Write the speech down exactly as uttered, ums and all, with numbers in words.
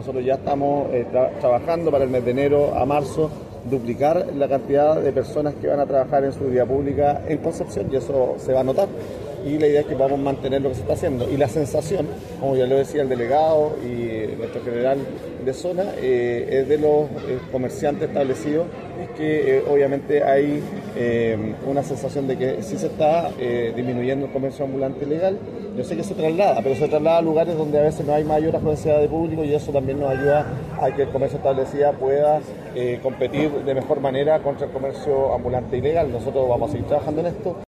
Nosotros ya estamos eh, tra trabajando para el mes de enero a marzo, duplicar la cantidad de personas que van a trabajar en seguridad pública en Concepción, y eso se va a notar. Y la idea es que podamos mantener lo que se está haciendo. Y la sensación, como ya lo decía el delegado y nuestro general de zona, eh, es de los eh, comerciantes establecidos, es que eh, obviamente hay eh, una sensación de que sí se está eh, disminuyendo el comercio ambulante ilegal. Yo sé que se traslada, pero se traslada a lugares donde a veces no hay mayor afluencia de público, y eso también nos ayuda a que el comercio establecido pueda eh, competir de mejor manera contra el comercio ambulante ilegal. Nosotros vamos a seguir trabajando en esto.